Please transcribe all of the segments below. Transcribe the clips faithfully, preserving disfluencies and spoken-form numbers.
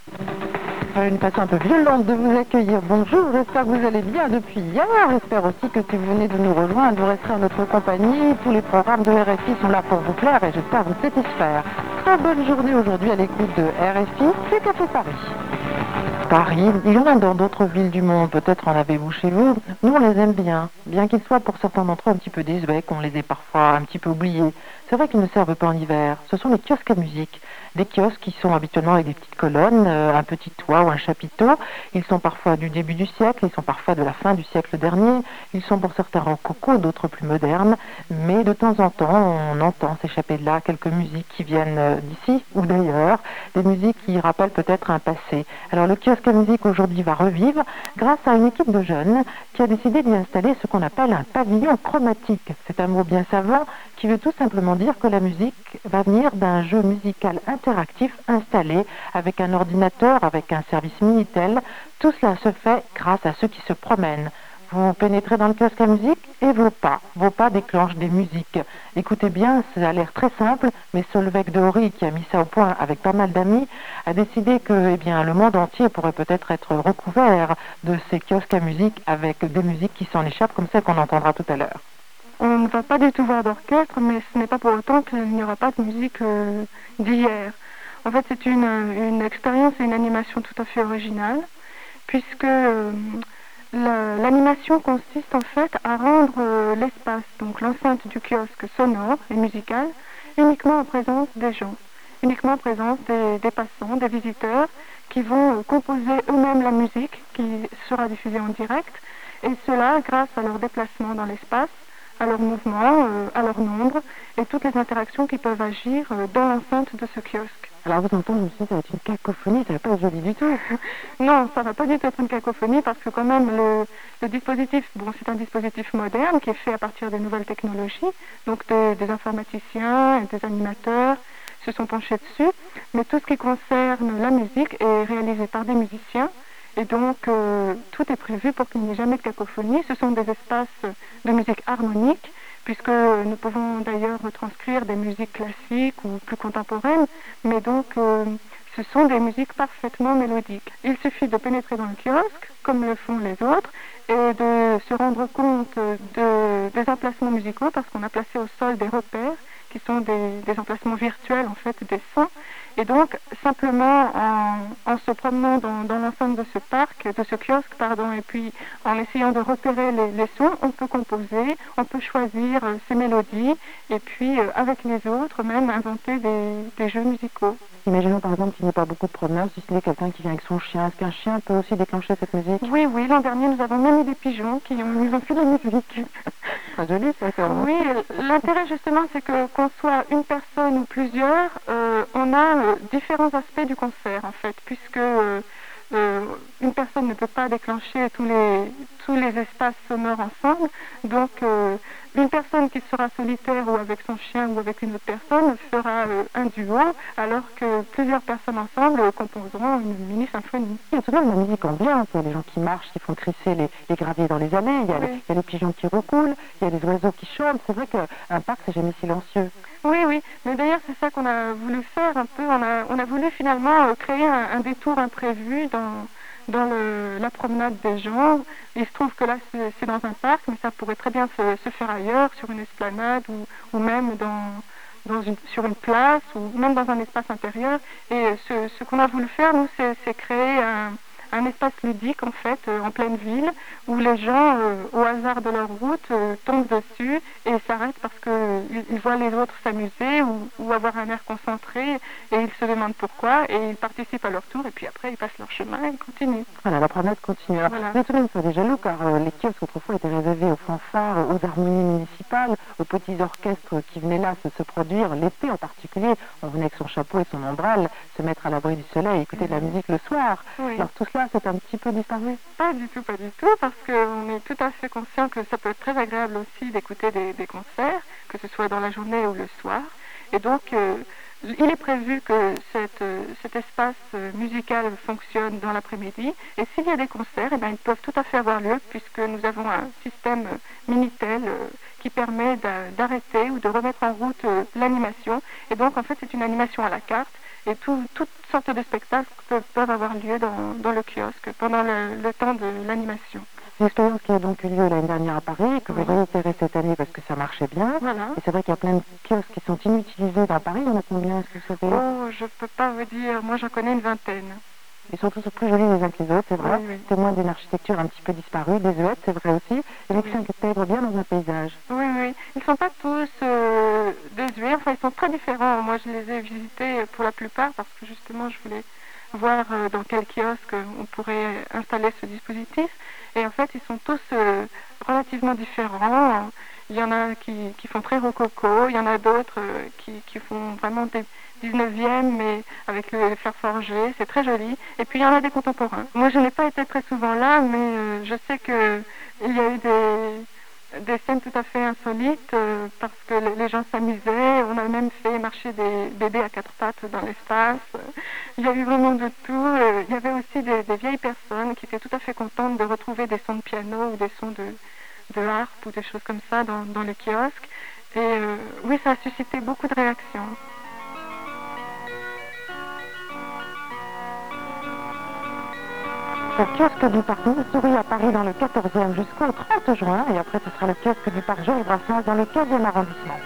Une façon un peu violente de vous accueillir. Bonjour, j'espère que vous allez bien depuis hier. J'espère aussi que si vous venez de nous rejoindre, vous resterez en notre compagnie. Tous les programmes de R F I sont là pour vous plaire et j'espère vous satisfaire. Très bonne journée aujourd'hui à l'écoute de R F I, c'est Café Paris. Paris, il y en a dans d'autres villes du monde, peut-être en avez-vous chez vous. Nous, on les aime bien, bien qu'ils soient pour certains d'entre eux un petit peu désuets, qu'on les ait parfois un petit peu oubliés. C'est vrai qu'ils ne servent pas en hiver. Ce sont les kiosques à musique. Des kiosques qui sont habituellement avec des petites colonnes, euh, un petit toit ou un chapiteau. Ils sont parfois du début du siècle, ils sont parfois de la fin du siècle dernier. Ils sont pour certains rococo, d'autres plus modernes. Mais de temps en temps, on entend s'échapper de là quelques musiques qui viennent euh, d'ici ou d'ailleurs. Des musiques qui rappellent peut-être un passé. Alors le kiosque à musique aujourd'hui va revivre grâce à une équipe de jeunes qui a décidé d'y installer ce qu'on appelle un pavillon chromatique. C'est un mot bien savant qui veut tout simplement dire que la musique va venir d'un jeu musical interactif installé avec un ordinateur, avec un service Minitel. Tout cela se fait grâce à ceux qui se promènent. Vous pénétrez dans le kiosque à musique et vos pas, vos pas déclenchent des musiques. Écoutez bien, ça a l'air très simple, mais Solveig de Hory, qui a mis ça au point avec pas mal d'amis, a décidé que eh bien, le monde entier pourrait peut-être être recouvert de ces kiosques à musique avec des musiques qui s'en échappent comme celles qu'on entendra tout à l'heure. On ne va pas du tout voir d'orchestre, mais ce n'est pas pour autant qu'il n'y aura pas de musique euh, d'hier. En fait, c'est une, une expérience et une animation tout à fait originale, puisque euh, la, l'animation consiste en fait à rendre euh, l'espace, donc l'enceinte du kiosque sonore et musical, uniquement en présence des gens, uniquement en présence des, des passants, des visiteurs, qui vont euh, composer eux-mêmes la musique qui sera diffusée en direct, et cela grâce à leur déplacement dans l'espace, à leur mouvement, euh, à leur nombre et toutes les interactions qui peuvent agir euh, dans l'enceinte de ce kiosque. Alors vous entendez, je me suis dit, ça va être une cacophonie, ça va pas être joli du tout. Non, ça va pas du tout être une cacophonie parce que quand même le, le dispositif, bon c'est un dispositif moderne qui est fait à partir des nouvelles technologies, donc des, des informaticiens et des animateurs se sont penchés dessus, mais tout ce qui concerne la musique est réalisé par des musiciens. Et donc, euh, tout est prévu pour qu'il n'y ait jamais de cacophonie. Ce sont des espaces de musique harmonique, puisque nous pouvons d'ailleurs retranscrire des musiques classiques ou plus contemporaines, mais donc euh, ce sont des musiques parfaitement mélodiques. Il suffit de pénétrer dans le kiosque, comme le font les autres, et de se rendre compte de, des emplacements musicaux, parce qu'on a placé au sol des repères, qui sont des, des emplacements virtuels, en fait, des sons. Et donc, simplement en, en se promenant dans, dans l'enceinte de ce parc, de ce kiosque, pardon, et puis en essayant de repérer les, les sons, on peut composer, on peut choisir euh, ses mélodies, et puis euh, avec les autres, même inventer des, des jeux musicaux. Imaginons par exemple qu'il n'y ait pas beaucoup de promeneurs, si ce n'est quelqu'un qui vient avec son chien. Est-ce qu'un chien peut aussi déclencher cette musique? Oui, oui, l'an dernier, nous avons même eu des pigeons qui ont, ils ont fait de la musique. Très joli, ça, quand même. Oui, l'intérêt justement, c'est que qu'on soit une personne ou plusieurs, euh, on a euh, différents aspects du concert, en fait, puisque euh, euh, une personne ne peut pas déclencher tous les, tous les espaces sonores ensemble, donc euh, une personne qui sera solitaire ou avec son chien ou avec une autre personne fera euh, un duo, alors que plusieurs personnes ensemble euh, composeront une mini-symphonie. Il y a tout de même la musique ambiante, il y a les gens qui marchent, qui font crisser les, les graviers dans les allées, il y, a Oui. les, il y a les pigeons qui recoulent, il y a les oiseaux qui chantent. C'est vrai qu'un parc, c'est jamais silencieux. Oui, oui, mais d'ailleurs c'est ça qu'on a voulu faire un peu, on a, on a voulu finalement euh, créer un, un détour imprévu dans, dans le, la promenade des gens. Il se trouve que là c'est, c'est dans un parc, mais ça pourrait très bien se, se faire ailleurs, sur une esplanade ou, ou même dans, dans une, sur une place ou même dans un espace intérieur. Et ce, ce qu'on a voulu faire, nous, c'est, c'est créer un... un espace ludique en fait euh, en pleine ville où les gens euh, au hasard de leur route euh, tombent dessus et s'arrêtent parce qu'ils ils voient les autres s'amuser ou, ou avoir un air concentré et ils se demandent pourquoi et ils participent à leur tour et puis après ils passent leur chemin et ils continuent. Voilà, la promenade continue. Alors, Voilà. vous êtes tout de même pas des jaloux car euh, les kiosques autrefois étaient réservés aux fanfares, aux harmonies municipales, aux petits orchestres qui venaient là se, se produire, l'été en particulier. On venait avec son chapeau et son ombrelle se mettre à l'abri du soleil, écouter de la musique le soir. Oui. Alors tout cela, c'est un petit peu disparu. Pas du tout, pas du tout, parce qu'on est tout à fait conscient que ça peut être très agréable aussi d'écouter des, des concerts, que ce soit dans la journée ou le soir. Et donc, euh, il est prévu que cette, euh, cet espace euh, musical fonctionne dans l'après-midi. Et s'il y a des concerts, eh bien, ils peuvent tout à fait avoir lieu, puisque nous avons un système euh, Minitel euh, qui permet d'a, d'arrêter ou de remettre en route euh, l'animation. Et donc, en fait, c'est une animation à la carte. et tout, toutes sortes de spectacles peuvent, peuvent avoir lieu dans, dans le kiosque pendant le, le temps de l'animation. C'est une expérience qui a donc eu lieu l'année dernière à Paris et que vous Oui. réitérez cette année parce que ça marchait bien. Voilà. Et c'est vrai qu'il y a plein de kiosques qui sont inutilisés dans Paris. Il y en a combien, est-ce que vous savez? Oh, je peux pas vous dire, moi j'en connais une vingtaine. Ils sont tous plus jolis les uns que les autres, c'est vrai. Oui, oui. Témoins d'une architecture un petit peu disparue, désuète, c'est vrai aussi, et mais qui s'intègrent bien dans un paysage. Oui, oui. Ils ne sont pas tous euh, désuets, enfin ils sont très différents. Moi je les ai visités pour la plupart parce que justement je voulais voir euh, dans quel kiosque on pourrait installer ce dispositif. Et en fait ils sont tous euh, relativement différents. Il y en a qui, qui font très rococo, il y en a d'autres euh, qui, qui font vraiment des dix-neuvième mais avec le fer forgé, c'est très joli. Et puis il y en a des contemporains. Moi je n'ai pas été très souvent là, mais euh, je sais qu'il y a eu des, des scènes tout à fait insolites euh, parce que les, les gens s'amusaient. On a même fait marcher des bébés à quatre pattes dans l'espace. Il y a eu vraiment de tout. Euh, il y avait aussi des, des vieilles personnes qui étaient tout à fait contentes de retrouver des sons de piano ou des sons de, de harpe ou des choses comme ça dans, dans les kiosques. Et euh, oui, ça a suscité beaucoup de réactions. Le kiosque du parc Montsouris à Paris dans le quatorzième jusqu'au trente juin, et après ce sera le kiosque du parc Georges Brassens dans le quinzième arrondissement.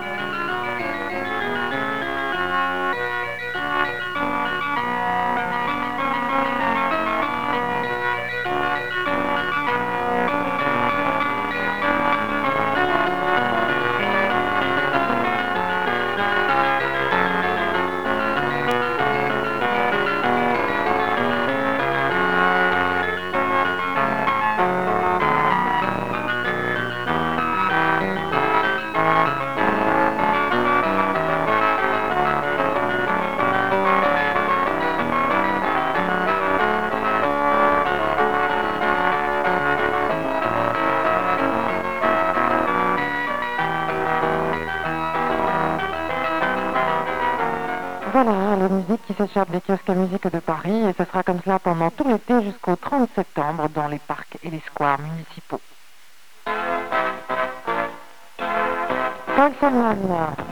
Voilà, la musique qui s'échappe des kiosques à musique de Paris, et ce sera comme cela pendant tout l'été jusqu'au trente septembre dans les parcs et les squares municipaux. Paul Salman.